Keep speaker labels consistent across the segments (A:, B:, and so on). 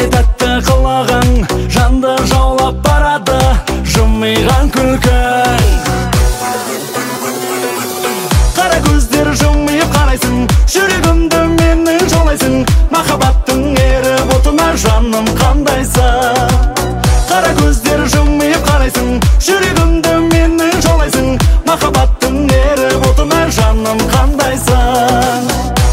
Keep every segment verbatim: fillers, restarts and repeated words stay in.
A: Қалай тәтті қылығың жанды жаулап барады жымиған күлкің. Қара көздер жымиып қарайсың, жүрегімді менің жаулайсың, махаббаттың еріп отына жаным қандайсың. Қара көздер жымиып қарайсың, жүрегімді менің жаулайсың, махаббаттың еріп отына жаным қандайсың.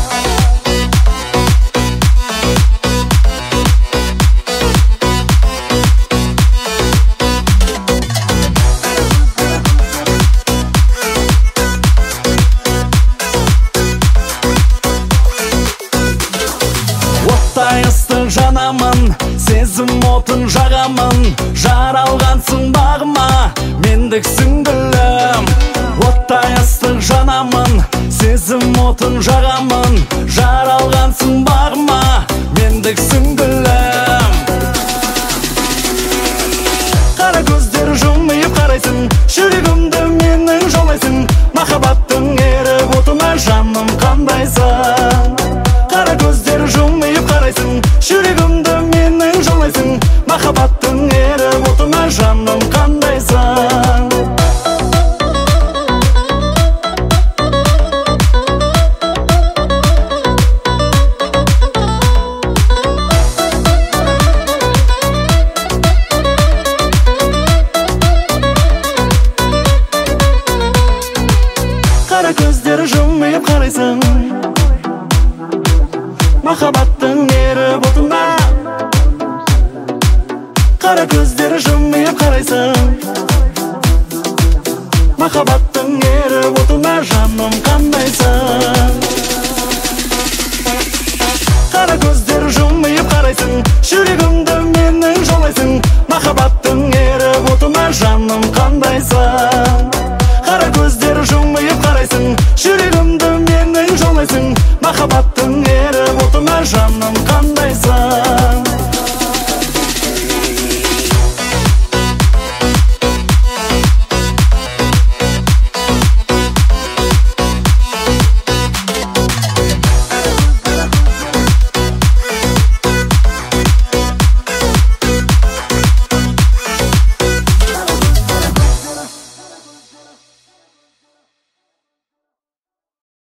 A: Оттай ыстық жанамын, сезім отын жағамын, жаралғансың бағыма, мендіксің гүлім. Оттай ыстық жанамын, сезім отын жағамын, жаралғансың бағыма, мендіксің гүлім. Қара көздер жымиып қарайсың, жүрегімді менің жаулайсың, махаббаттың еріп отына жаным қандайсың. Қара көздер жымиып қарайсың, жүрегімді менің жаулайсың, махаббаттың еріп отына жаным қандайсың. Қара көздер жымиып қарайсың, махаббаттың еріп отына. Қара көздер жымиып қарайсың, махаббаттың еріп отына жаным